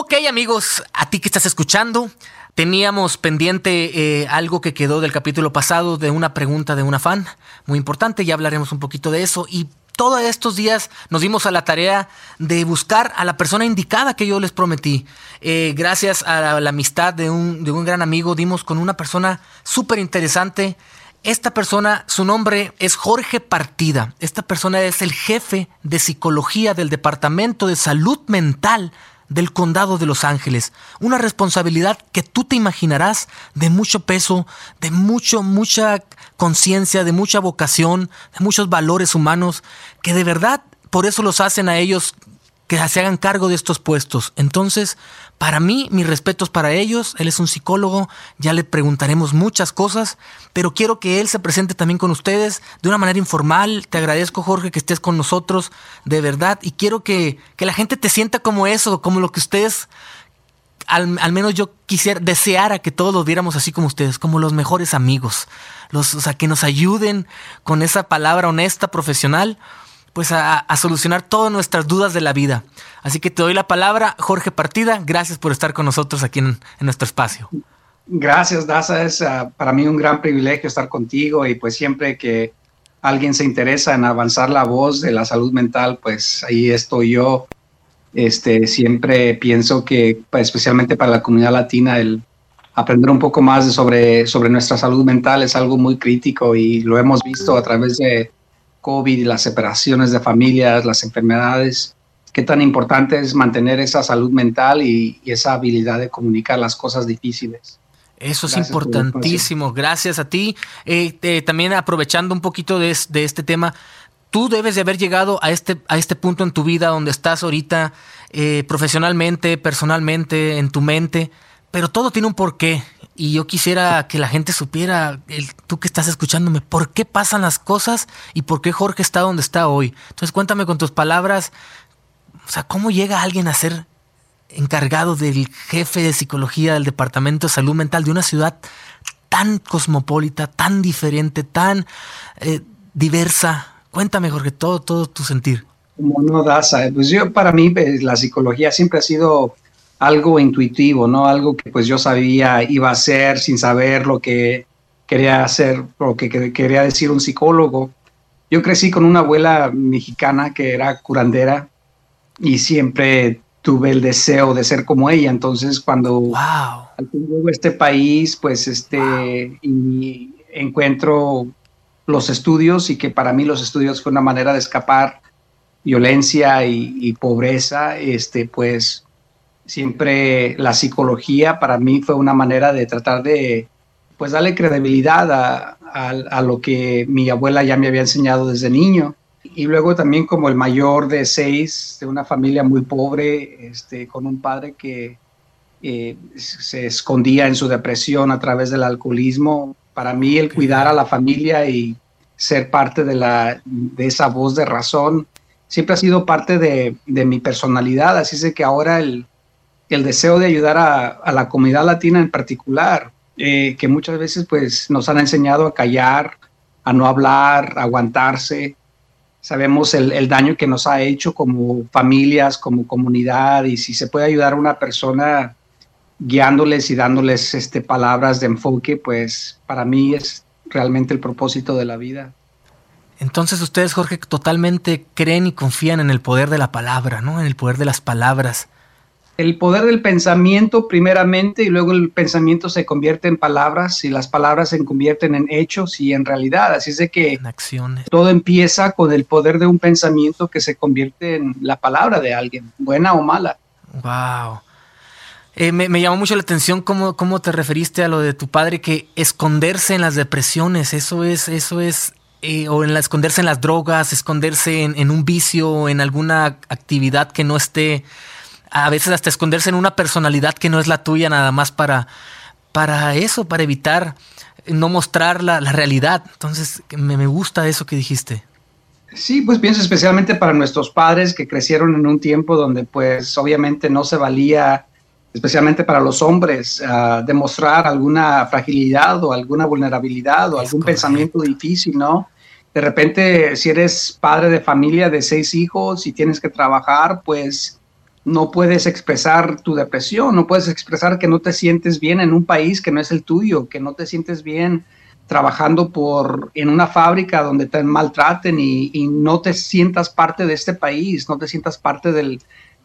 Ok, amigos, a ti que estás escuchando, teníamos pendiente algo que quedó del capítulo pasado de una pregunta de una fan, muy importante, ya hablaremos un poquito de eso. Y todos estos días nos dimos a la tarea de buscar a la persona indicada que yo les prometí. Gracias a la amistad de un gran amigo, dimos con una persona súper interesante. Esta persona, su nombre es Jorge Partida. Esta persona es el jefe de psicología del Departamento de Salud Mental del Condado de Los Ángeles. Una responsabilidad que tú te imaginarás de mucho peso, de mucha conciencia, de mucha vocación, de muchos valores humanos, que de verdad por eso los hacen a ellos que se hagan cargo de estos puestos. Entonces, para mí, mis respetos para ellos. Él es un psicólogo, ya le preguntaremos muchas cosas, pero quiero que él se presente también con ustedes de una manera informal. Te agradezco, Jorge, que estés con nosotros, de verdad, y quiero que la gente te sienta como eso, como lo que ustedes, al menos yo deseara que todos los viéramos así como ustedes, como los mejores amigos, o sea, que nos ayuden con esa palabra honesta, profesional, pues a solucionar todas nuestras dudas de la vida. Así que te doy la palabra, Jorge Partida. Gracias por estar con nosotros aquí en nuestro espacio. Gracias, Daza. Es para mí un gran privilegio estar contigo, y pues siempre que alguien se interesa en avanzar la voz de la salud mental, pues ahí estoy yo. Siempre pienso que, pues, especialmente para la comunidad latina, el aprender un poco más sobre nuestra salud mental es algo muy crítico, y lo hemos visto a través de COVID, las separaciones de familias, las enfermedades. Qué tan importante es mantener esa salud mental y esa habilidad de comunicar las cosas difíciles. Eso es importantísimo. Gracias a ti. También aprovechando un poquito de este tema, tú debes de haber llegado a este punto en tu vida donde estás ahorita, profesionalmente, personalmente, en tu mente, pero todo tiene un porqué. Y yo quisiera que la gente supiera, tú que estás escuchándome, por qué pasan las cosas y por qué Jorge está donde está hoy. Entonces cuéntame con tus palabras, o sea, ¿cómo llega alguien a ser encargado del jefe de psicología del Departamento de Salud Mental de una ciudad tan cosmopolita, tan diferente, tan diversa? Cuéntame, Jorge, todo tu sentir. Como no, Daza, pues para mí la psicología siempre ha sido algo intuitivo, ¿no? Algo que pues yo sabía iba a hacer sin saber lo que quería hacer, lo que quería decir un psicólogo. Yo crecí con una abuela mexicana que era curandera y siempre tuve el deseo de ser como ella. Entonces, cuando al fin llego a este país, pues y encuentro los estudios, y que para mí los estudios fue una manera de escapar violencia y pobreza, pues siempre la psicología para mí fue una manera de tratar de, pues, darle credibilidad a lo que mi abuela ya me había enseñado desde niño. Y luego también como el mayor de 6, de una familia muy pobre, con un padre que se escondía en su depresión a través del alcoholismo. Para mí el cuidar a la familia y ser parte de esa voz de razón siempre ha sido parte de mi personalidad. Así es que ahora el deseo de ayudar a la comunidad latina en particular, que muchas veces pues nos han enseñado a callar, a no hablar, a aguantarse. Sabemos el daño que nos ha hecho como familias, como comunidad, y si se puede ayudar a una persona guiándoles y dándoles palabras de enfoque, pues para mí es realmente el propósito de la vida. Entonces ustedes, Jorge, totalmente creen y confían en el poder de la palabra, ¿no? En el poder de las palabras. El poder del pensamiento primeramente, y luego el pensamiento se convierte en palabras, y las palabras se convierten en hechos y en realidad. Así es de que en acciones. Todo empieza con el poder de un pensamiento que se convierte en la palabra de alguien, buena o mala. Wow. Me llamó mucho la atención cómo te referiste a lo de tu padre, que esconderse en las depresiones, eso es o esconderse en las drogas, esconderse en un vicio, en alguna actividad que no esté, a veces hasta esconderse en una personalidad que no es la tuya, nada más para eso, para evitar no mostrar la realidad. Entonces me gusta eso que dijiste. Sí, pues pienso especialmente para nuestros padres que crecieron en un tiempo donde pues obviamente no se valía, especialmente para los hombres, demostrar alguna fragilidad o alguna vulnerabilidad o algún pensamiento difícil, ¿no? De repente, si eres padre de familia de 6 hijos y tienes que trabajar, pues no puedes expresar tu depresión, no puedes expresar que no te sientes bien en un país que no es el tuyo, que no te sientes bien trabajando en una fábrica donde te maltraten y no te sientas parte de este país, no te sientas parte de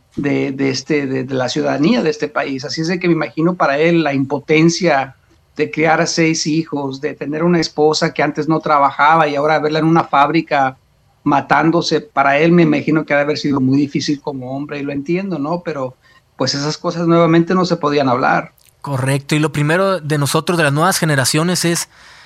la ciudadanía de este país. Así es de que me imagino para él la impotencia de criar a 6 hijos, de tener una esposa que antes no trabajaba y ahora verla en una fábrica matándose. Para él me imagino que ha de haber sido muy difícil como hombre, y lo entiendo, ¿no? Pero pues esas cosas nuevamente no se podían hablar. Correcto, y lo primero de nosotros, de las nuevas generaciones, es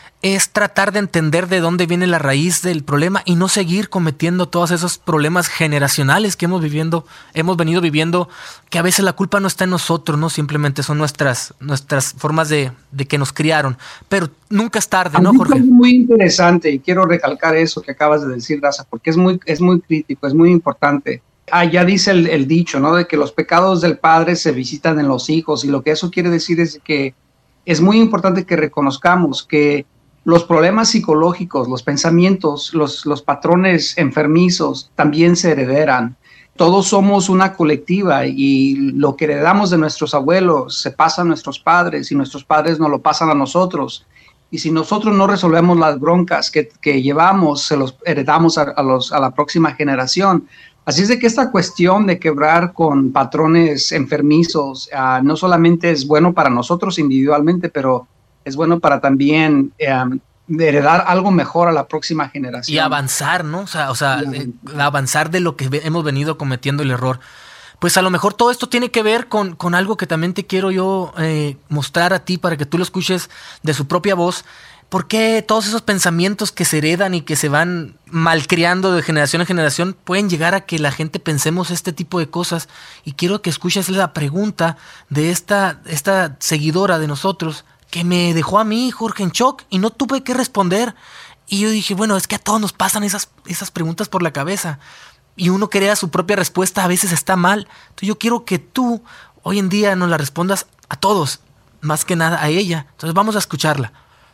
tratar de entender de dónde viene la raíz del problema y no seguir cometiendo todos esos problemas generacionales que hemos venido viviendo, que a veces la culpa no está en nosotros, no simplemente son nuestras formas de que nos criaron, pero nunca es tarde, ¿no, Jorge? Es muy interesante y quiero recalcar eso que acabas de decir, Raza, porque es muy crítico, es muy importante. Ya dice el dicho, ¿no? De que los pecados del padre se visitan en los hijos, y lo que eso quiere decir es que es muy importante que reconozcamos que los problemas psicológicos, los pensamientos, los patrones enfermizos también se heredan. Todos somos una colectiva y lo que heredamos de nuestros abuelos se pasa a nuestros padres y nuestros padres nos lo pasan a nosotros. Y si nosotros no resolvemos las broncas que llevamos, se los heredamos a la próxima generación. Así es de que esta cuestión de quebrar con patrones enfermizos no solamente es bueno para nosotros individualmente, pero es bueno para también heredar algo mejor a la próxima generación. Y avanzar, ¿no? O sea, avanzar de lo que hemos venido cometiendo el error. Pues a lo mejor todo esto tiene que ver con algo que también te quiero yo mostrar a ti para que tú lo escuches de su propia voz. ¿Por qué todos esos pensamientos que se heredan y que se van malcriando de generación en generación pueden llegar a que la gente pensemos este tipo de cosas? Y quiero que escuches la pregunta de esta seguidora de nosotros, que me dejó a mí, Jorge, en shock y no tuve que responder. Y yo dije, bueno, es que a todos nos pasan esas preguntas por la cabeza y uno crea su propia respuesta, a veces está mal. Entonces yo quiero que tú hoy en día nos la respondas a todos, más que nada a ella. Entonces vamos a escucharla.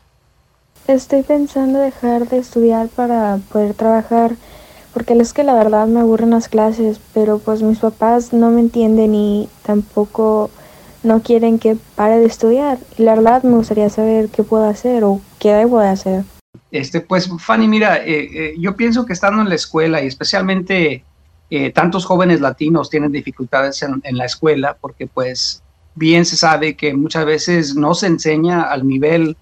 Estoy pensando dejar de estudiar para poder trabajar, porque es que la verdad me aburren las clases, pero pues mis papás no me entienden y tampoco no quieren que pare de estudiar. Y la verdad me gustaría saber qué puedo hacer o qué debo de hacer. Pues Fanny, mira, yo pienso que estando en la escuela y especialmente tantos jóvenes latinos tienen dificultades en la escuela porque pues bien se sabe que muchas veces no se enseña al nivel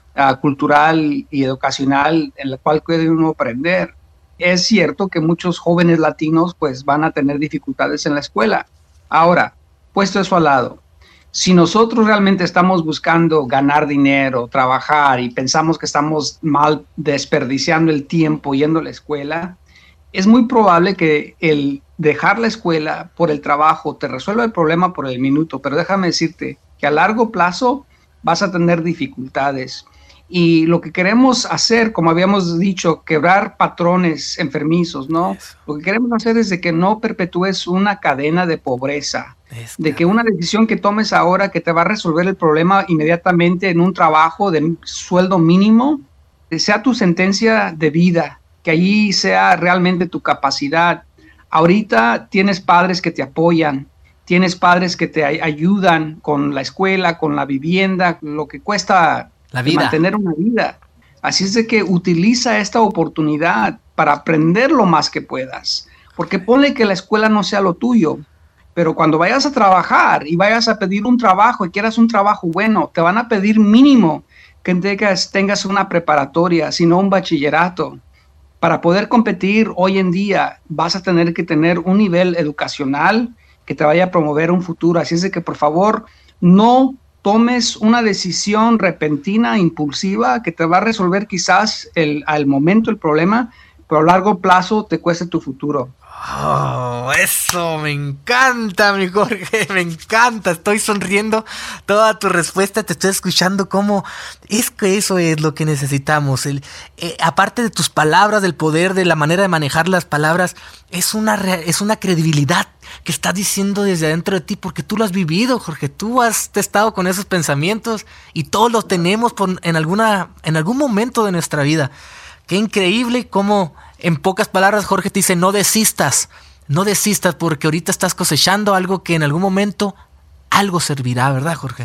cultural y educacional en el cual puede uno aprender. Es cierto que muchos jóvenes latinos pues van a tener dificultades en la escuela. Ahora, puesto eso al lado, si nosotros realmente estamos buscando ganar dinero, trabajar y pensamos que estamos mal desperdiciando el tiempo yendo a la escuela, es muy probable que el dejar la escuela por el trabajo te resuelva el problema por el minuto, pero déjame decirte que a largo plazo vas a tener dificultades. Y lo que queremos hacer, como habíamos dicho, quebrar patrones enfermizos, ¿no? Lo que queremos hacer es de que no perpetúes una cadena de pobreza, de que una decisión que tomes ahora que te va a resolver el problema inmediatamente en un trabajo de sueldo mínimo, sea tu sentencia de vida, que allí sea realmente tu capacidad. Ahorita tienes padres que te apoyan, tienes padres que te ayudan con la escuela, con la vivienda, lo que cuesta la vida, mantener una vida. Así es de que utiliza esta oportunidad para aprender lo más que puedas, porque ponle que la escuela no sea lo tuyo, pero cuando vayas a trabajar y vayas a pedir un trabajo y quieras un trabajo bueno, te van a pedir mínimo que tengas una preparatoria, sino un bachillerato. Para poder competir hoy en día vas a tener que tener un nivel educacional que te vaya a promover un futuro. Así es de que por favor no tomes una decisión repentina, impulsiva, que te va a resolver quizás al momento el problema, pero a largo plazo te cueste tu futuro. Oh, eso me encanta, mi Jorge, me encanta. Estoy sonriendo toda tu respuesta, te estoy escuchando como es que eso es lo que necesitamos. Aparte de tus palabras, del poder, de la manera de manejar las palabras, es una credibilidad que estás diciendo desde adentro de ti, porque tú lo has vivido, Jorge. Tú has estado con esos pensamientos y todos los tenemos en algún momento de nuestra vida. Qué increíble cómo, en pocas palabras, Jorge te dice, no desistas no desistas porque ahorita estás cosechando algo que en algún momento algo servirá, ¿verdad, Jorge?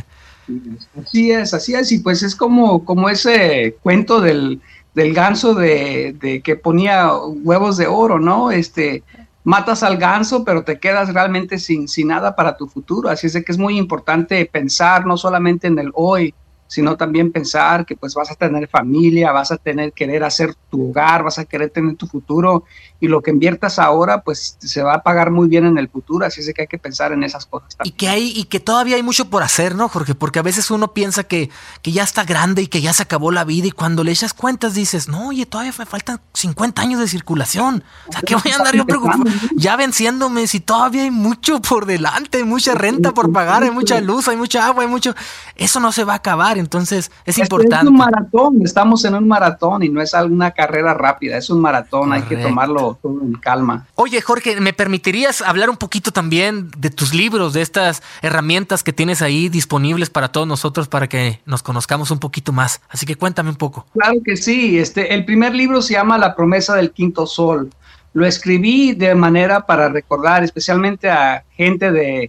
Así es, y pues es como ese cuento del ganso de que ponía huevos de oro, ¿no? Matas al ganso, pero te quedas realmente sin nada para tu futuro, así es de que es muy importante pensar no solamente en el hoy, sino también pensar que pues vas a tener familia, vas a querer hacer tu hogar, vas a querer tener tu futuro, y lo que inviertas ahora pues se va a pagar muy bien en el futuro, así es de que hay que pensar en esas cosas también. Y que todavía hay mucho por hacer, ¿no, Jorge? Porque a veces uno piensa que ya está grande y que ya se acabó la vida, y cuando le echas cuentas dices, no, oye, todavía me faltan 50 años de circulación, o sea, ¿qué voy a andar yo preocupado? Ya venciéndome, si todavía hay mucho por delante, hay mucha renta por pagar, hay mucha luz, hay mucha agua, eso no se va a acabar, entonces es importante. Es un maratón, estamos en un maratón y no es alguna carrera rápida, es un maratón. Correcto. Hay que tomarlo todo en calma. Oye, Jorge, ¿me permitirías hablar un poquito también de tus libros, de estas herramientas que tienes ahí disponibles para todos nosotros para que nos conozcamos un poquito más? Así que cuéntame un poco. Claro que sí, el primer libro se llama La promesa del quinto sol. Lo escribí de manera para recordar especialmente a gente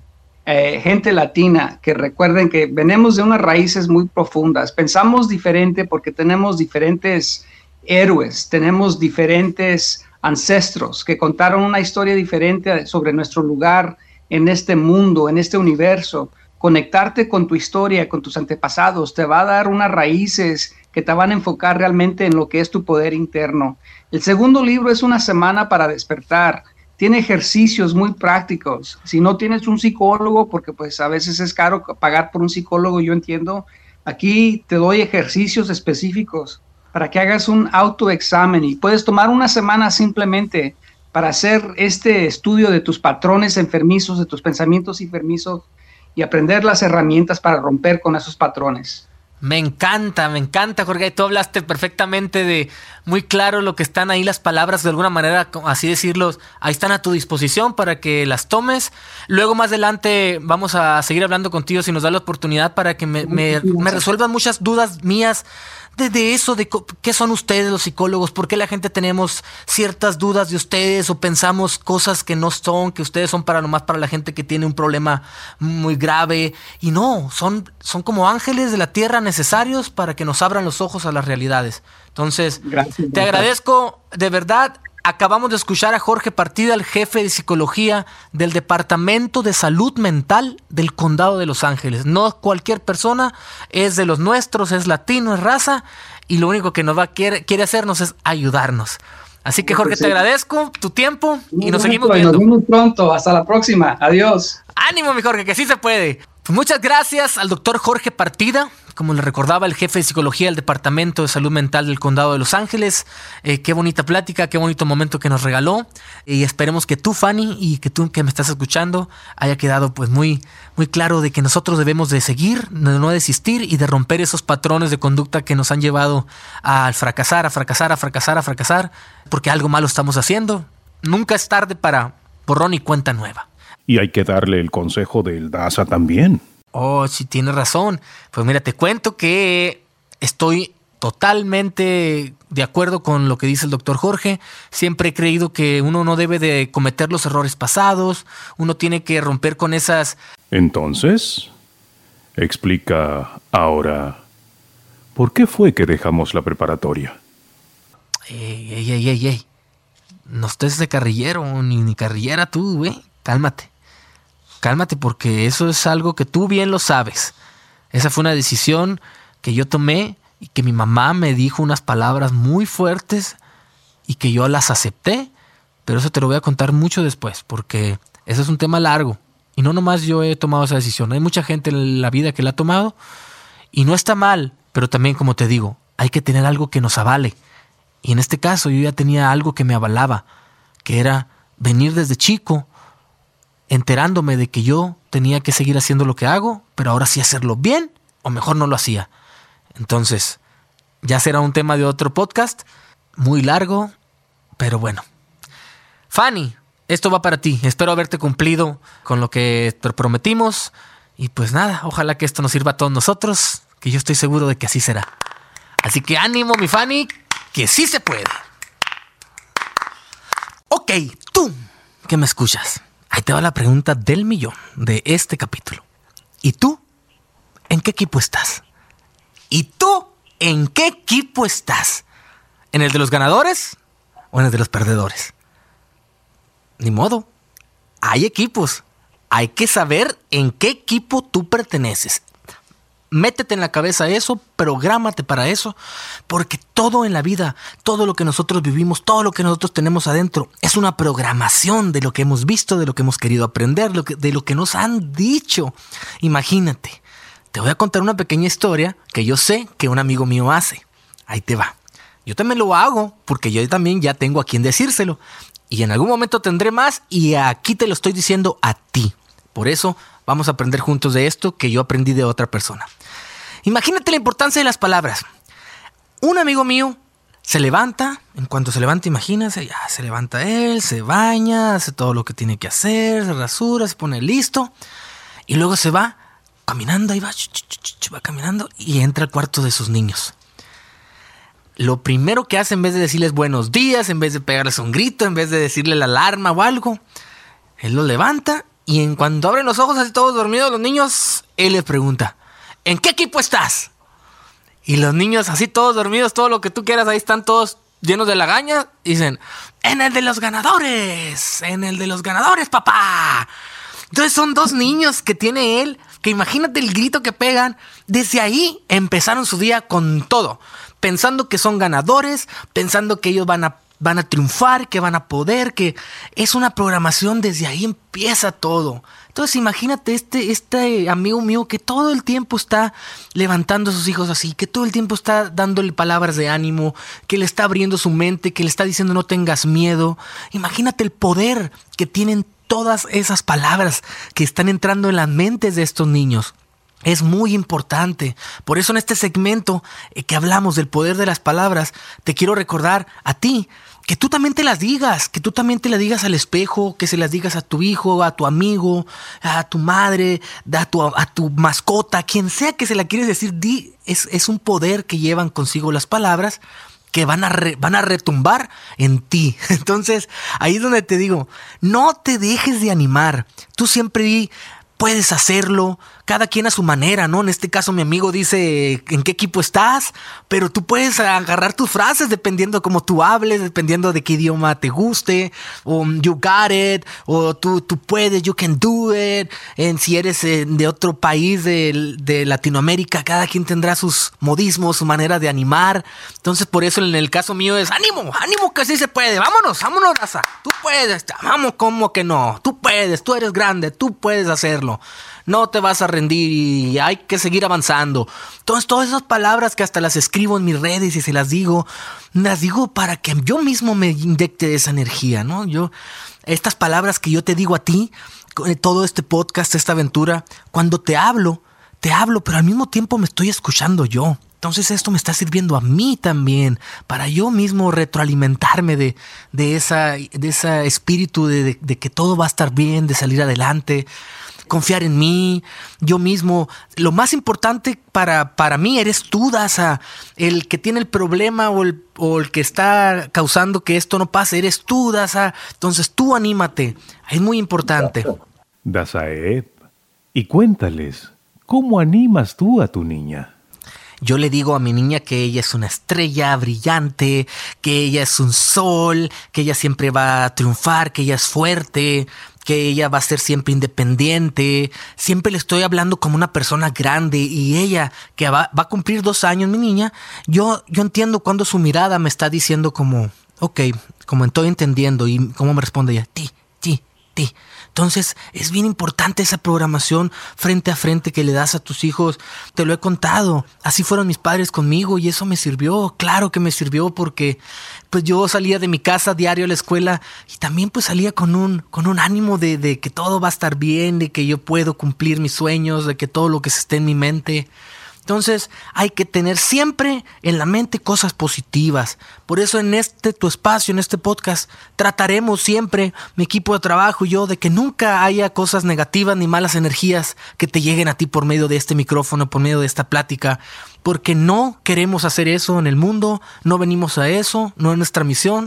latina, que recuerden que venimos de unas raíces muy profundas, pensamos diferente porque tenemos diferentes héroes, tenemos diferentes ancestros que contaron una historia diferente sobre nuestro lugar en este mundo, en este universo. Conectarte con tu historia, con tus antepasados, te va a dar unas raíces que te van a enfocar realmente en lo que es tu poder interno. El segundo libro es Una semana para despertar. Tiene ejercicios muy prácticos. Si no tienes un psicólogo, porque pues a veces es caro pagar por un psicólogo, yo entiendo, aquí te doy ejercicios específicos para que hagas un autoexamen y puedes tomar una semana simplemente para hacer este estudio de tus patrones enfermizos, de tus pensamientos enfermizos y aprender las herramientas para romper con esos patrones. Me encanta, Jorge. Tú hablaste perfectamente de muy claro lo que están ahí las palabras, de alguna manera, así decirlo, ahí están a tu disposición para que las tomes. Luego más adelante vamos a seguir hablando contigo si nos da la oportunidad para que me resuelvan muchas dudas mías de eso, de qué son ustedes los psicólogos, por qué la gente tenemos ciertas dudas de ustedes o pensamos cosas que no son, que ustedes son nomás para la gente que tiene un problema muy grave, y no, son como ángeles de la tierra necesarios para que nos abran los ojos a las realidades. Entonces, gracias, te agradezco de verdad. Acabamos de escuchar a Jorge Partida, el jefe de psicología del Departamento de Salud Mental del Condado de Los Ángeles. No cualquier persona, es de los nuestros, es latino, es raza, y lo único que quiere hacernos es ayudarnos. Así que, Jorge, te agradezco tu tiempo y nos seguimos viendo. Nos vemos pronto. Hasta la próxima. Adiós. Ánimo, mi Jorge, que sí se puede. Pues muchas gracias al doctor Jorge Partida, como le recordaba, el jefe de psicología del Departamento de Salud Mental del Condado de Los Ángeles. Qué bonita plática, qué bonito momento que nos regaló. Y esperemos que tú, Fanny, y que tú que me estás escuchando, haya quedado pues muy, muy claro de que nosotros debemos de seguir, de no desistir y de romper esos patrones de conducta que nos han llevado a fracasar, porque algo malo estamos haciendo. Nunca es tarde para borrón y cuenta nueva. Y hay que darle el consejo del Daza también. Oh, sí, tienes razón. Pues mira, te cuento que estoy totalmente de acuerdo con lo que dice el doctor Jorge. Siempre he creído que uno no debe de cometer los errores pasados. Uno tiene que romper con esas... Entonces, explica ahora, ¿por qué fue que dejamos la preparatoria? Ey. No estés de carrillero, ni carrillera tú, güey. Cálmate, porque eso es algo que tú bien lo sabes. Esa fue una decisión que yo tomé y que mi mamá me dijo unas palabras muy fuertes y que yo las acepté, pero eso te lo voy a contar mucho después, porque eso es un tema largo y no nomás yo he tomado esa decisión. Hay mucha gente en la vida que la ha tomado y no está mal, pero también, como te digo, hay que tener algo que nos avale. Y en este caso yo ya tenía algo que me avalaba, que era venir desde chico enterándome de que yo tenía que seguir haciendo lo que hago, pero ahora sí hacerlo bien, o mejor no lo hacía. Entonces, ya será un tema de otro podcast, muy largo, pero bueno. Fanny, esto va para ti. Espero haberte cumplido con lo que te prometimos. Y pues nada, ojalá que esto nos sirva a todos nosotros, que yo estoy seguro de que así será. Así que ánimo, mi Fanny, que sí se puede. Ok, tú. que me escuchas, ahí te va la pregunta del millón de este capítulo. ¿Y tú? ¿En qué equipo estás? ¿Y tú? ¿En qué equipo estás? ¿En el de los ganadores o en el de los perdedores? Ni modo. Hay equipos. Hay que saber en qué equipo tú perteneces. Métete en la cabeza eso, prográmate para eso, porque todo en la vida, todo lo que nosotros vivimos, todo lo que nosotros tenemos adentro, es una programación de lo que hemos visto, de lo que hemos querido aprender, de lo que nos han dicho. Imagínate, te voy a contar una pequeña historia que yo sé que un amigo mío hace. Ahí te va. Yo también lo hago, porque yo también ya tengo a quien decírselo. Y en algún momento tendré más, y aquí te lo estoy diciendo a ti. Por eso vamos a aprender juntos de esto que yo aprendí de otra persona. Imagínate la importancia de las palabras. Un amigo mío se levanta, en cuanto se levanta, imagínate, ya se levanta él, se baña, hace todo lo que tiene que hacer, se rasura, se pone listo, y luego se va caminando, ahí va caminando y entra al cuarto de sus niños. Lo primero que hace, en vez de decirles buenos días, en vez de pegarles un grito, en vez de decirle la alarma o algo, él los levanta y en cuanto abren los ojos así todos dormidos los niños, él les pregunta, ¿en qué equipo estás? Y los niños así todos dormidos, todo lo que tú quieras, ahí están todos llenos de lagañas, y dicen, en el de los ganadores, papá. Entonces son dos niños que tiene él, que imagínate el grito que pegan. Desde ahí empezaron su día con todo, pensando que son ganadores, pensando que ellos van a triunfar, que van a poder, que es una programación, desde ahí empieza todo. Entonces imagínate este amigo mío que todo el tiempo está levantando a sus hijos así, que todo el tiempo está dándole palabras de ánimo, que le está abriendo su mente, que le está diciendo no tengas miedo. Imagínate el poder que tienen todas esas palabras que están entrando en las mentes de estos niños. Es muy importante. Por eso en este segmento que hablamos del poder de las palabras, te quiero recordar a ti que tú también te las digas, que tú también te las digas al espejo, que se las digas a tu hijo, a tu amigo, a tu madre, a tu mascota, quien sea que se la quieres decir. Es un poder que llevan consigo las palabras que van a retumbar en ti. Entonces, ahí es donde te digo, no te dejes de animar. Tú siempre puedes hacerlo, cada quien a su manera, ¿no? En este caso mi amigo dice en qué equipo estás, pero tú puedes agarrar tus frases dependiendo de cómo tú hables, dependiendo de qué idioma te guste, o you got it, o tú puedes, you can do it. Si eres de otro país de Latinoamérica, cada quien tendrá sus modismos, su manera de animar. Entonces por eso en el caso mío es ánimo que sí se puede, vámonos raza, tú puedes, vamos, ¿cómo que no? Tú puedes, tú eres grande, tú puedes hacerlo. No te vas a rendir y hay que seguir avanzando. Entonces, todas esas palabras que hasta las escribo en mis redes y se las digo para que yo mismo me inyecte esa energía, ¿no? Estas palabras que yo te digo a ti, todo este podcast, esta aventura, cuando te hablo, pero al mismo tiempo me estoy escuchando yo. Entonces esto me está sirviendo a mí también para yo mismo retroalimentarme de ese espíritu de que todo va a estar bien, de salir adelante, confiar en mí, yo mismo. Lo más importante para mí eres tú, Daza. El que tiene el problema o el que está causando que esto no pase, eres tú, Daza. Entonces tú anímate, es muy importante. Dazaep, y cuéntales, ¿cómo animas tú a tu niña? Yo le digo a mi niña que ella es una estrella brillante, que ella es un sol, que ella siempre va a triunfar, que ella es fuerte, que ella va a ser siempre independiente. Siempre le estoy hablando como una persona grande, y ella que va a cumplir 2 años, mi niña, yo entiendo cuando su mirada me está diciendo como, ok, como estoy entendiendo, y cómo me responde ella, ti. Entonces es bien importante esa programación frente a frente que le das a tus hijos. Te lo he contado, así fueron mis padres conmigo y eso me sirvió. Claro que me sirvió porque pues yo salía de mi casa diario a la escuela y también pues salía con un ánimo de que todo va a estar bien, de que yo puedo cumplir mis sueños, de que todo lo que esté en mi mente. Entonces hay que tener siempre en la mente cosas positivas. Por eso en tu espacio, en este podcast, trataremos siempre, mi equipo de trabajo y yo, de que nunca haya cosas negativas ni malas energías que te lleguen a ti por medio de este micrófono, por medio de esta plática. Porque no queremos hacer eso en el mundo, no venimos a eso, no es nuestra misión.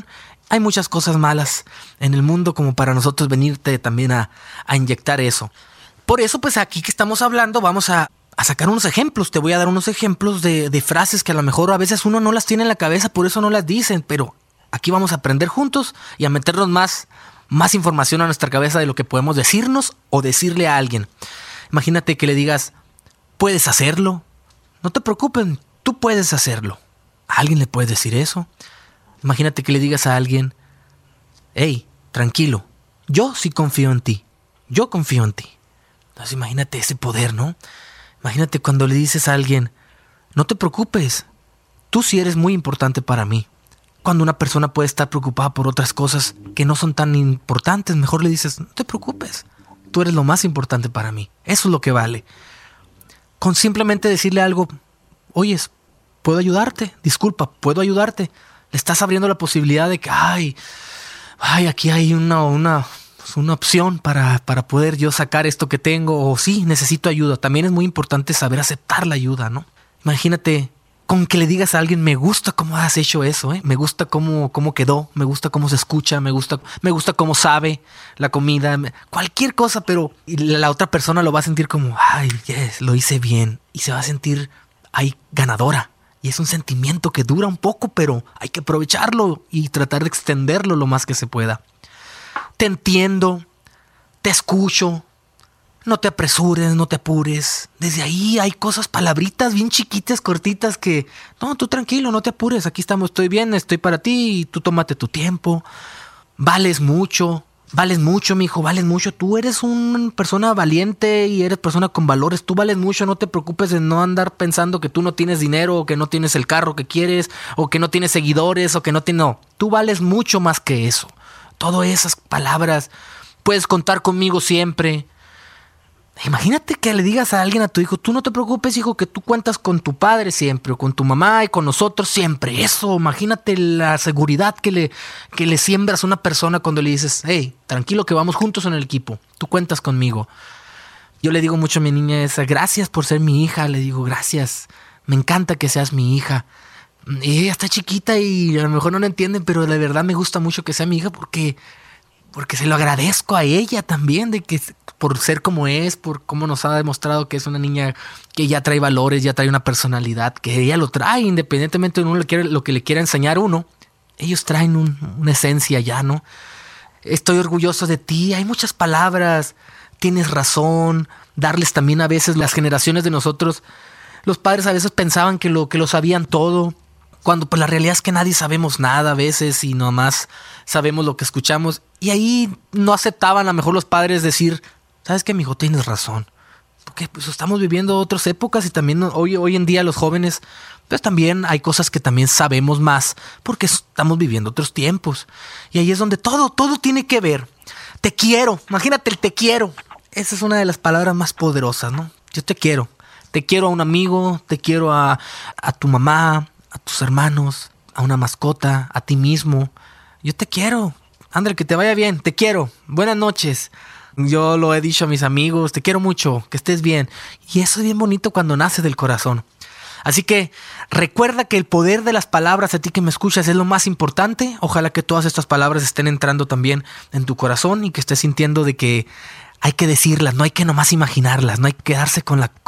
hay muchas cosas malas en el mundo como para nosotros venirte también a inyectar eso. Por eso, pues aquí que estamos hablando, vamos a sacar unos ejemplos. Te voy a dar unos ejemplos de frases que a lo mejor a veces uno no las tiene en la cabeza, por eso no las dicen, pero aquí vamos a aprender juntos y a meternos más información a nuestra cabeza de lo que podemos decirnos o decirle a alguien. Imagínate que le digas, ¿puedes hacerlo? No te preocupes, tú puedes hacerlo. ¿A alguien le puedes decir eso? Imagínate que le digas a alguien, hey, tranquilo, yo sí confío en ti. Yo confío en ti. Entonces imagínate ese poder, ¿no? Imagínate cuando le dices a alguien, no te preocupes, tú sí eres muy importante para mí. Cuando una persona puede estar preocupada por otras cosas que no son tan importantes, mejor le dices, no te preocupes, tú eres lo más importante para mí. Eso es lo que vale. Con simplemente decirle algo, oyes, ¿puedo ayudarte? Disculpa, ¿puedo ayudarte? Le estás abriendo la posibilidad de que, ay, aquí hay una opción para poder yo sacar esto que tengo, o sí, necesito ayuda. También es muy importante saber aceptar la ayuda, ¿no? Imagínate con que le digas a alguien, me gusta cómo has hecho eso, me gusta cómo quedó, me gusta cómo se escucha, me gusta cómo sabe la comida, cualquier cosa, pero la otra persona lo va a sentir como, ay, yes, lo hice bien, y se va a sentir, ay, ganadora. Y es un sentimiento que dura un poco, pero hay que aprovecharlo y tratar de extenderlo lo más que se pueda. Te entiendo, te escucho, no te apresures, no te apures. Desde ahí hay cosas, palabritas bien chiquitas, cortitas que, no, tú tranquilo, no te apures, aquí estamos, estoy bien, estoy para ti y tú tómate tu tiempo. Vales mucho, mijo, vales mucho. Tú eres una persona valiente y eres persona con valores. Tú vales mucho, no te preocupes de no andar pensando que tú no tienes dinero o que no tienes el carro que quieres o que no tienes seguidores o que no tienes... No, tú vales mucho más que eso. Todas esas palabras, puedes contar conmigo siempre. Imagínate que le digas a alguien, a tu hijo, tú no te preocupes, hijo, que tú cuentas con tu padre siempre, o con tu mamá y con nosotros siempre. Eso, imagínate la seguridad que le siembras a una persona cuando le dices, hey, tranquilo que vamos juntos en el equipo, tú cuentas conmigo. Yo le digo mucho a mi niña esa, gracias por ser mi hija, le digo, gracias, me encanta que seas mi hija. Y ella está chiquita y a lo mejor no lo entienden, pero de verdad me gusta mucho que sea mi hija porque se lo agradezco a ella también, de que por ser como es, por cómo nos ha demostrado que es una niña que ya trae valores, ya trae una personalidad, que ella lo trae, independientemente de uno lo que le quiera enseñar uno. Ellos traen una esencia ya, ¿no? Estoy orgulloso de ti, hay muchas palabras, tienes razón, darles también a veces las generaciones de nosotros. Los padres a veces pensaban que lo sabían todo, cuando pues la realidad es que nadie sabemos nada a veces y nomás sabemos lo que escuchamos. Y ahí no aceptaban a lo mejor los padres decir, ¿sabes qué, mijo? Tienes razón. Porque pues estamos viviendo otras épocas y también hoy en día los jóvenes, pues también hay cosas que también sabemos más porque estamos viviendo otros tiempos. Y ahí es donde todo tiene que ver. Te quiero, imagínate el te quiero. Esa es una de las palabras más poderosas, ¿no? Yo te quiero. Te quiero a un amigo, te quiero a tu mamá, a tus hermanos, a una mascota, a ti mismo. Yo te quiero. André, que te vaya bien, te quiero. Buenas noches. Yo lo he dicho a mis amigos, te quiero mucho, que estés bien. Y eso es bien bonito cuando nace del corazón. Así que recuerda que el poder de las palabras, a ti que me escuchas, es lo más importante. Ojalá que todas estas palabras estén entrando también en tu corazón y que estés sintiendo de que hay que decirlas, no hay que nomás imaginarlas, no hay que quedarse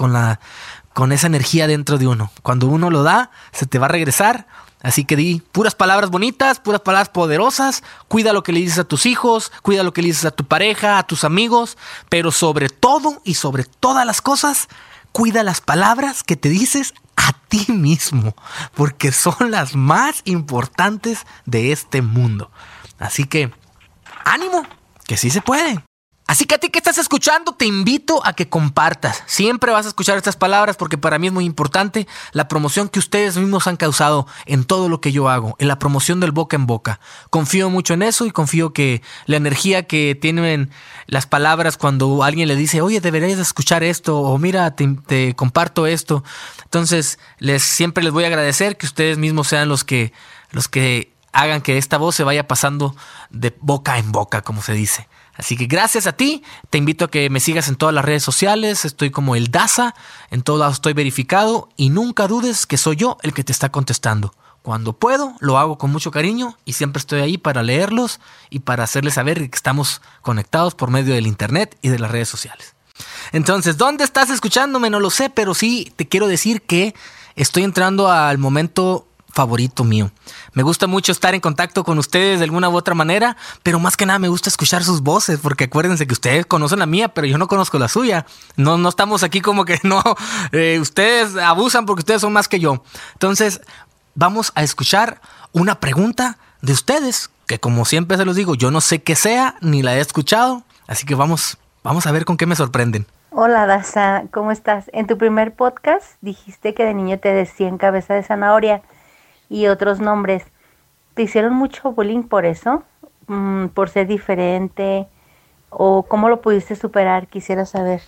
con esa energía dentro de uno. Cuando uno lo da, se te va a regresar. Así que di puras palabras bonitas, puras palabras poderosas. Cuida lo que le dices a tus hijos, cuida lo que le dices a tu pareja, a tus amigos. Pero sobre todo y sobre todas las cosas, cuida las palabras que te dices a ti mismo, porque son las más importantes de este mundo. Así que, ánimo, que sí se puede. Así que a ti que estás escuchando, te invito a que compartas. Siempre vas a escuchar estas palabras porque para mí es muy importante la promoción que ustedes mismos han causado en todo lo que yo hago, en la promoción del boca en boca. Confío mucho en eso y confío que la energía que tienen las palabras cuando alguien le dice, oye, deberías escuchar esto, o mira, te comparto esto. Entonces, siempre les voy a agradecer que ustedes mismos sean los que hagan que esta voz se vaya pasando de boca en boca, como se dice. Así que gracias a ti, te invito a que me sigas en todas las redes sociales, estoy como el Daza, en todos lados estoy verificado y nunca dudes que soy yo el que te está contestando. Cuando puedo, lo hago con mucho cariño y siempre estoy ahí para leerlos y para hacerles saber que estamos conectados por medio del internet y de las redes sociales. Entonces, ¿dónde estás escuchándome? No lo sé, pero sí te quiero decir que estoy entrando al momento favorito mío. Me gusta mucho estar en contacto con ustedes de alguna u otra manera, pero más que nada me gusta escuchar sus voces, porque acuérdense que ustedes conocen la mía, pero yo no conozco la suya. No estamos aquí como que no, ustedes abusan porque ustedes son más que yo. Entonces, vamos a escuchar una pregunta de ustedes, que como siempre se los digo, yo no sé qué sea, ni la he escuchado, así que vamos a ver con qué me sorprenden. Hola Daza, ¿cómo estás? En tu primer podcast dijiste que de niño te decían cabeza de zanahoria y otros nombres. ¿Te hicieron mucho bullying por eso? ¿Por ser diferente? ¿O cómo lo pudiste superar? Quisiera saber.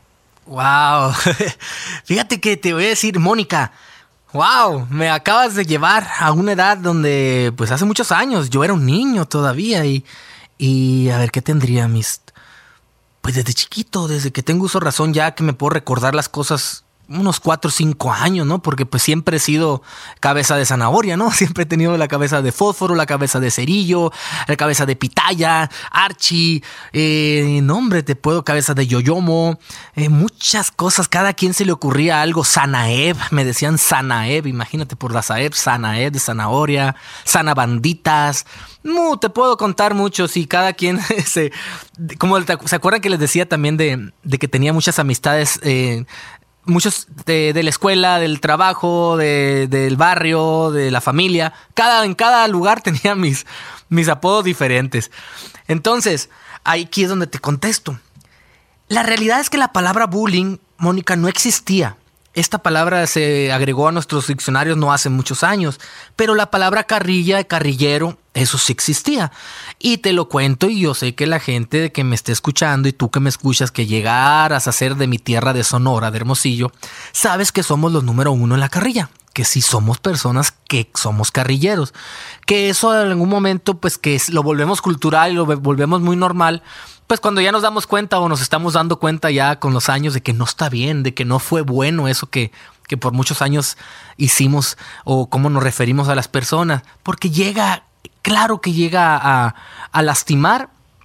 Wow, fíjate que te voy a decir, Mónica, wow, me acabas de llevar a una edad donde pues hace muchos años yo era un niño todavía y a ver, ¿qué tendría pues desde chiquito, desde que tengo uso de razón ya que me puedo recordar las cosas, unos 4 o 5 años, ¿no? Porque pues siempre he sido cabeza de zanahoria, ¿no? Siempre he tenido la cabeza de fósforo, la cabeza de cerillo, la cabeza de pitaya, archi, cabeza de yoyomo, muchas cosas, cada quien se le ocurría algo, Sanaeb, me decían Sanaeb, imagínate por la Saeb, Sanaeb de zanahoria, Sanabanditas, te puedo contar muchos y cada quien ¿se acuerdan que les decía también de que tenía muchas amistades, muchos de la escuela, del trabajo, del barrio, de la familia? En cada lugar tenía mis apodos diferentes. Entonces, aquí es donde te contesto. La realidad es que la palabra bullying, Mónica, no existía. Esta palabra se agregó a nuestros diccionarios no hace muchos años, pero la palabra carrilla, carrillero, eso sí existía. Y te lo cuento y yo sé que la gente que me esté escuchando y tú que me escuchas, que llegaras a ser de mi tierra de Sonora, de Hermosillo, sabes que somos los número 1 en la carrilla. Que sí somos personas que somos carrilleros. Que eso en algún momento pues que lo volvemos cultural y lo volvemos muy normal. Pues cuando ya nos damos cuenta o nos estamos dando cuenta ya con los años de que no está bien, de que no fue bueno eso que por muchos años hicimos o cómo nos referimos a las personas. Porque claro que llega a lastimar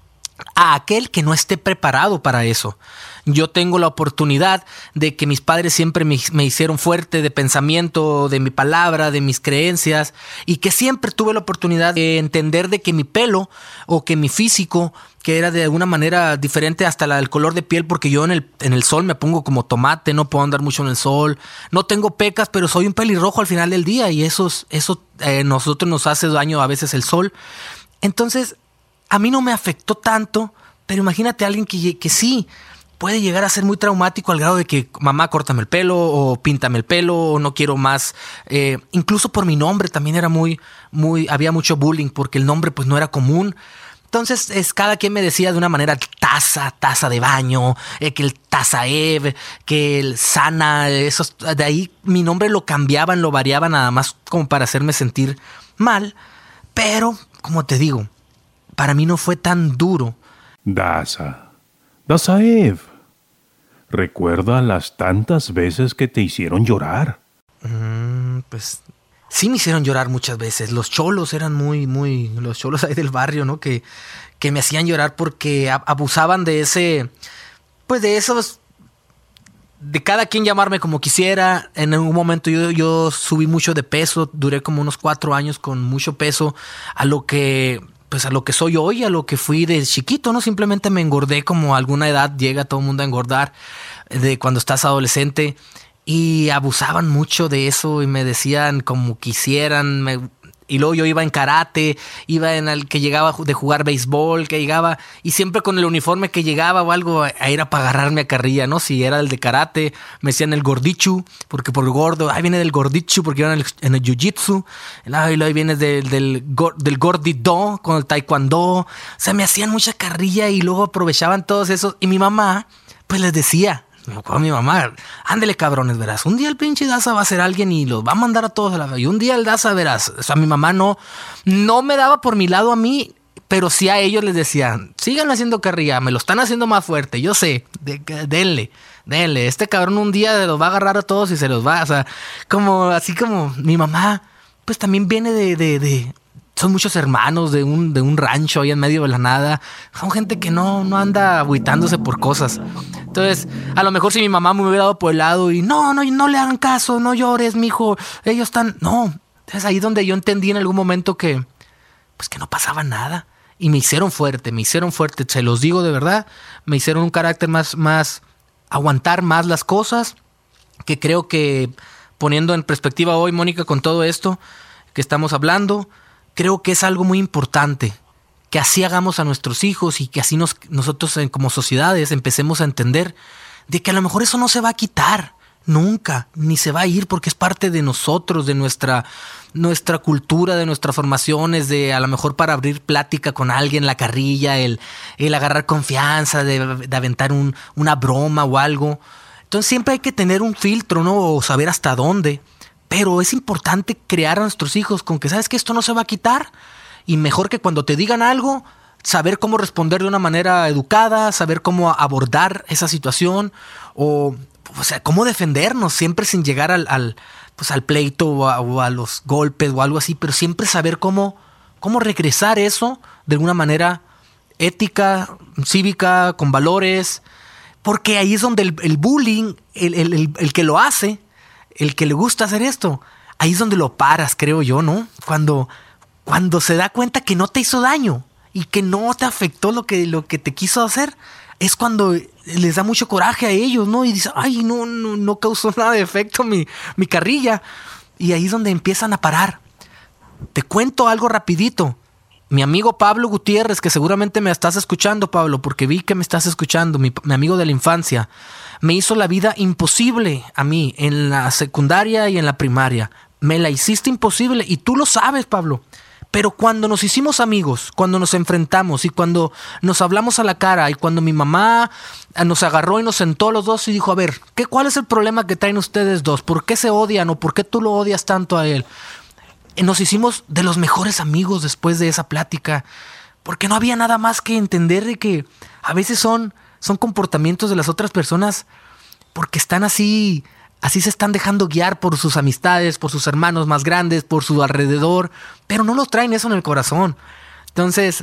a aquel que no esté preparado para eso. Yo tengo la oportunidad de que mis padres siempre me hicieron fuerte de pensamiento, de mi palabra, de mis creencias, y que siempre tuve la oportunidad de entender de que mi pelo o que mi físico, que era de alguna manera diferente hasta el color de piel, porque yo en el sol me pongo como tomate, no puedo andar mucho en el sol, no tengo pecas, pero soy un pelirrojo al final del día y eso nosotros nos hace daño a veces el sol. Entonces, a mí no me afectó tanto, pero imagínate a alguien que sí puede llegar a ser muy traumático al grado de que mamá, córtame el pelo o píntame el pelo o no quiero más. Incluso por mi nombre también era había mucho bullying porque el nombre pues no era común. Entonces cada quien me decía de una manera taza de baño, que el Tazaev, que el Sana, esos, de ahí mi nombre lo cambiaban, lo variaban nada más como para hacerme sentir mal. Pero, como te digo, para mí no fue tan duro. Dazaev, ¿recuerda las tantas veces que te hicieron llorar? Pues sí me hicieron llorar muchas veces. Los cholos eran los cholos ahí del barrio, ¿no? Que me hacían llorar porque abusaban de de cada quien llamarme como quisiera. En un momento yo subí mucho de peso, duré como unos 4 años con mucho peso a lo que soy hoy, a lo que fui de chiquito, ¿no? Simplemente me engordé como a alguna edad llega todo el mundo a engordar de cuando estás adolescente y abusaban mucho de eso y me decían como quisieran. Y luego yo iba en karate, iba en el que llegaba de jugar béisbol, que llegaba y siempre con el uniforme que llegaba o algo, era para agarrarme a carrilla, ¿no? Si era el de karate, me decían el gordichu, porque por gordo, ahí viene del gordichu, porque iba en el jiu-jitsu, y luego viene del gordido, con el taekwondo, o sea, me hacían mucha carrilla y luego aprovechaban todos esos, y mi mamá, pues les decía, a mi mamá, ándele cabrones, verás, un día el pinche Daza va a ser alguien y los va a mandar a todos a la... Y un día el Daza, verás, o sea, mi mamá no me daba por mi lado a mí, pero sí a ellos les decían, sigan haciendo carrilla, me lo están haciendo más fuerte, yo sé, denle, este cabrón un día los va a agarrar a todos y se los va, o sea, así como mi mamá, pues también viene son muchos hermanos de un rancho ahí en medio de la nada. Son gente que no anda agüitándose por cosas. Entonces, a lo mejor si mi mamá me hubiera dado por el lado y no le hagan caso, no llores, mijo, ellos están... No, es ahí donde yo entendí en algún momento que no pasaba nada. Y me hicieron fuerte, se los digo de verdad. Me hicieron un carácter más aguantar más las cosas, que creo que poniendo en perspectiva hoy, Mónica, con todo esto que estamos hablando, creo que es algo muy importante, que así hagamos a nuestros hijos y que así nosotros como sociedades empecemos a entender de que a lo mejor eso no se va a quitar nunca, ni se va a ir, porque es parte de nosotros, de nuestra cultura, de nuestras formaciones, de a lo mejor para abrir plática con alguien, la carrilla, el agarrar confianza, de aventar una broma o algo. Entonces siempre hay que tener un filtro, ¿no? O saber hasta dónde. Pero es importante crear a nuestros hijos con que sabes que esto no se va a quitar, y mejor que cuando te digan algo, saber cómo responder de una manera educada, saber cómo abordar esa situación, o sea, cómo defendernos, siempre sin llegar al pleito o a los golpes o algo así, pero siempre saber cómo regresar eso de alguna manera ética, cívica, con valores, porque ahí es donde el bullying, el que lo hace, el que le gusta hacer esto, ahí es donde lo paras, creo yo, ¿no? Cuando se da cuenta que no te hizo daño y que no te afectó lo que te quiso hacer, es cuando les da mucho coraje a ellos, ¿no? Y dicen, ay, no causó nada de efecto mi carrilla. Y ahí es donde empiezan a parar. Te cuento algo rapidito. Mi amigo Pablo Gutiérrez, que seguramente me estás escuchando, Pablo, porque vi que me estás escuchando, mi amigo de la infancia, me hizo la vida imposible a mí en la secundaria y en la primaria. Me la hiciste imposible y tú lo sabes, Pablo. Pero cuando nos hicimos amigos, cuando nos enfrentamos y cuando nos hablamos a la cara y cuando mi mamá nos agarró y nos sentó a los dos y dijo, a ver, ¿cuál es el problema que traen ustedes dos? ¿Por qué se odian o por qué tú lo odias tanto a él? Nos hicimos de los mejores amigos después de esa plática, porque no había nada más que entender de que a veces son comportamientos de las otras personas porque están así se están dejando guiar por sus amistades, por sus hermanos más grandes, por su alrededor, pero no los traen eso en el corazón. Entonces,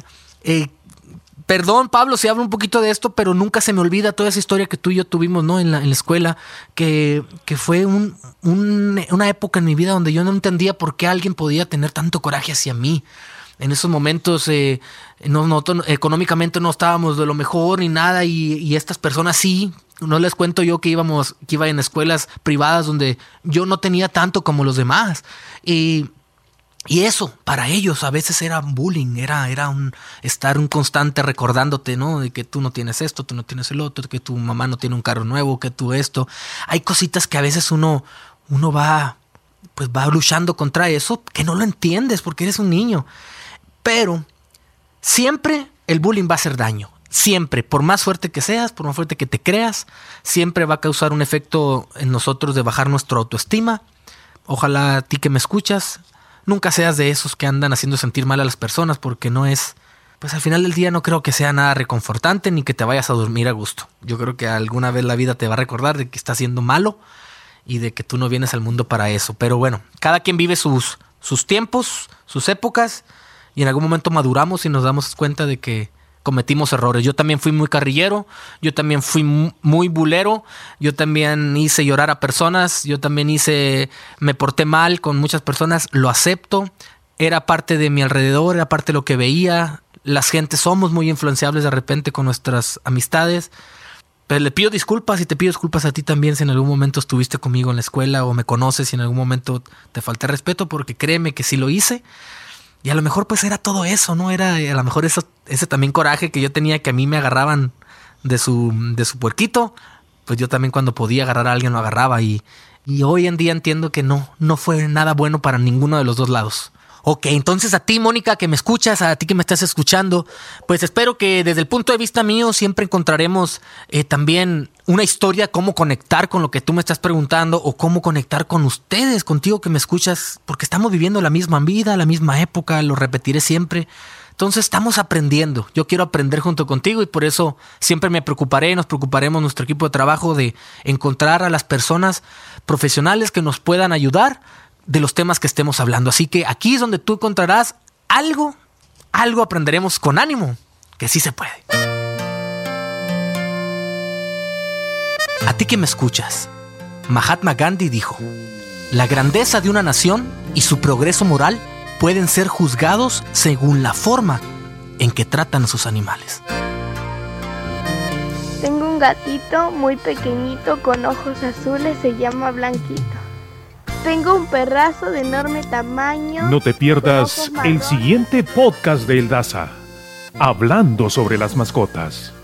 perdón, Pablo, si hablo un poquito de esto, pero nunca se me olvida toda esa historia que tú y yo tuvimos, ¿no? en la escuela, que fue una época en mi vida donde yo no entendía por qué alguien podía tener tanto coraje hacia mí. En esos momentos económicamente no estábamos de lo mejor ni nada, y estas personas sí. No les cuento yo que iba en escuelas privadas donde yo no tenía tanto como los demás. Y eso, para ellos, a veces era bullying, era estar un constante recordándote, ¿no? De que tú no tienes esto, tú no tienes el otro, que tu mamá no tiene un carro nuevo, que tú esto. Hay cositas que a veces uno va luchando contra eso, que no lo entiendes porque eres un niño. Pero siempre el bullying va a hacer daño. Siempre, por más fuerte que seas, por más fuerte que te creas, siempre va a causar un efecto en nosotros de bajar nuestra autoestima. Ojalá a ti que me escuchas nunca seas de esos que andan haciendo sentir mal a las personas, porque no es, pues al final del día no creo que sea nada reconfortante ni que te vayas a dormir a gusto. Yo creo que alguna vez la vida te va a recordar de que estás siendo malo y de que tú no vienes al mundo para eso. Pero bueno, cada quien vive sus tiempos, sus épocas, y en algún momento maduramos y nos damos cuenta de que cometimos errores. Yo también fui muy carrillero, yo también fui muy bulero, yo también hice llorar a personas, me porté mal con muchas personas, lo acepto, era parte de mi alrededor, era parte de lo que veía. Las gentes somos muy influenciables de repente con nuestras amistades, pero le pido disculpas y te pido disculpas a ti también si en algún momento estuviste conmigo en la escuela o me conoces y en algún momento te falté respeto, porque créeme que sí lo hice. Y a lo mejor pues era todo eso, ¿no? Era a lo mejor ese también coraje que yo tenía, que a mí me agarraban de su puerquito. Pues yo también cuando podía agarrar a alguien lo agarraba. Y hoy en día entiendo que no fue nada bueno para ninguno de los dos lados. Ok, entonces a ti, Mónica, que me escuchas, a ti que me estás escuchando, pues espero que desde el punto de vista mío siempre encontraremos también una historia, cómo conectar con lo que tú me estás preguntando, o cómo conectar con ustedes, contigo que me escuchas, porque estamos viviendo la misma vida, la misma época, lo repetiré siempre. Entonces estamos aprendiendo. Yo quiero aprender junto contigo y por eso siempre nos preocuparemos nuestro equipo de trabajo de encontrar a las personas profesionales que nos puedan ayudar de los temas que estemos hablando. Así que aquí es donde tú encontrarás algo aprenderemos con ánimo, que sí se puede. A ti que me escuchas, Mahatma Gandhi dijo: la grandeza de una nación y su progreso moral pueden ser juzgados según la forma en que tratan a sus animales. Tengo un gatito muy pequeñito con ojos azules, se llama Blanquito. Tengo un perrazo de enorme tamaño. No te pierdas el siguiente podcast de El Daza, hablando sobre las mascotas.